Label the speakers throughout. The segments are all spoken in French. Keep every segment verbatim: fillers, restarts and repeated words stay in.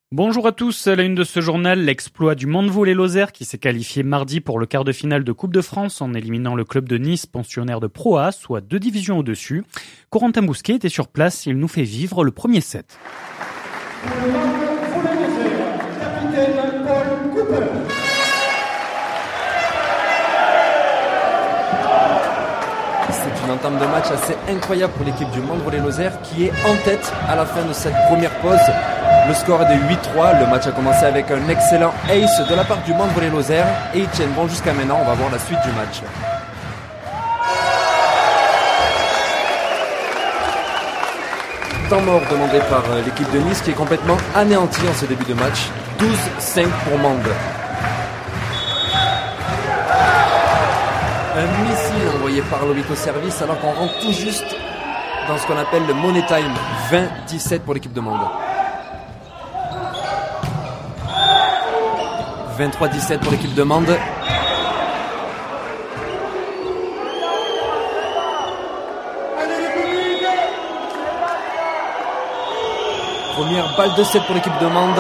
Speaker 1: Bonjour à tous, à la une de ce journal, l'exploit du Mandeville Lozère qui s'est qualifié mardi pour le quart de finale de Coupe de France en éliminant le club de Nice, pensionnaire de Pro A, soit deux divisions au-dessus. Corentin Bousquet était sur place, il nous fait vivre le premier set.
Speaker 2: C'est une entame de match assez incroyable pour l'équipe du Mandeville Lozère qui est en tête à la fin de cette première pause. Le score est de huit trois, le match a commencé avec un excellent ace de la part du Mandeville Lozère et ils tiennent bon jusqu'à maintenant, on va voir la suite du match. Temps mort demandé par l'équipe de Nice qui est complètement anéantie en ce début de match, douze cinq pour Mande. Un missile envoyé par Lobito Service alors qu'on rentre tout juste dans ce qu'on appelle le Money Time, vingt dix-sept pour l'équipe de Mande. vingt-trois dix-sept pour l'équipe de Mande. Première balle de sept pour l'équipe de Mande.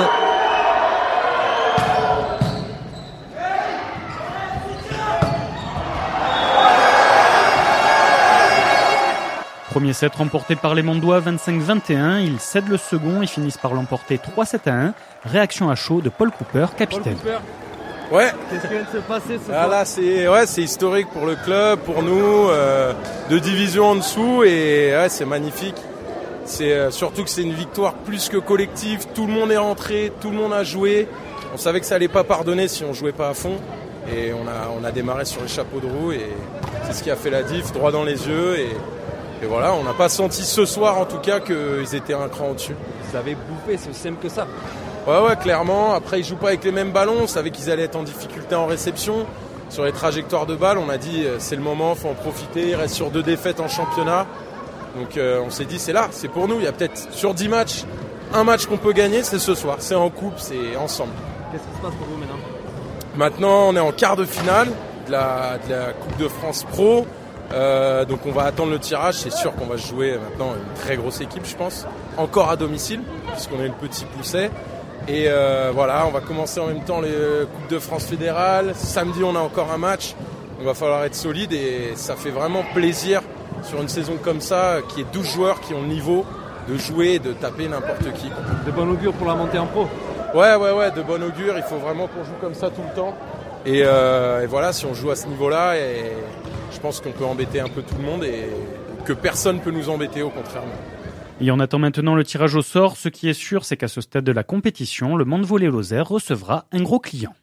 Speaker 1: Premier set remporté par les Mondois vingt-cinq vingt et un, ils cèdent le second et finissent par l'emporter trois sept à un. Réaction à chaud de Paul Cooper, capitaine.
Speaker 3: Paul Cooper. Ouais.
Speaker 2: Qu'est-ce qui vient de se passer ce
Speaker 3: ah
Speaker 2: soir
Speaker 3: là, c'est ouais, c'est historique pour le club, pour nous, euh, deux divisions en dessous et ouais, c'est magnifique. C'est euh, surtout que c'est une victoire plus que collective. Tout le monde est rentré, tout le monde a joué. On savait que ça allait pas pardonner si on jouait pas à fond et on a on a démarré sur les chapeaux de roue et c'est ce qui a fait la diff, droit dans les yeux et Et voilà, on n'a pas senti ce soir en tout cas qu'ils étaient un cran au-dessus.
Speaker 2: Vous avez bouffé, c'est aussi simple que ça.
Speaker 3: Ouais, ouais, clairement. Après, ils jouent pas avec les mêmes ballons. On savait qu'ils allaient être en difficulté en réception. Sur les trajectoires de balles, on a dit c'est le moment, faut en profiter. Il reste sur deux défaites en championnat. Donc euh, on s'est dit c'est là, c'est pour nous. Il y a peut-être sur dix matchs, un match qu'on peut gagner, c'est ce soir. C'est en coupe, c'est ensemble.
Speaker 2: Qu'est-ce qui se passe pour vous maintenant ?
Speaker 3: Maintenant, on est en quart de finale de la, de la Coupe de France Pro. Euh, donc on va attendre le tirage, c'est sûr qu'on va jouer maintenant une très grosse équipe je pense, encore à domicile puisqu'on est le petit pousset et euh, voilà, on va commencer en même temps les Coupes de France fédérales, samedi on a encore un match, il va falloir être solide et ça fait vraiment plaisir sur une saison comme ça, qui est douze joueurs qui ont le niveau de jouer et de taper n'importe qui.
Speaker 2: De bon augure pour la montée en pro.
Speaker 3: Ouais ouais ouais, de bon augure, il faut vraiment qu'on joue comme ça tout le temps et, euh, et voilà, si on joue à ce niveau là et je pense qu'on peut embêter un peu tout le monde et que personne ne peut nous embêter, au contraire.
Speaker 1: Et on attend maintenant le tirage au sort. Ce qui est sûr, c'est qu'à ce stade de la compétition, le Mandeville Lozère recevra un gros client.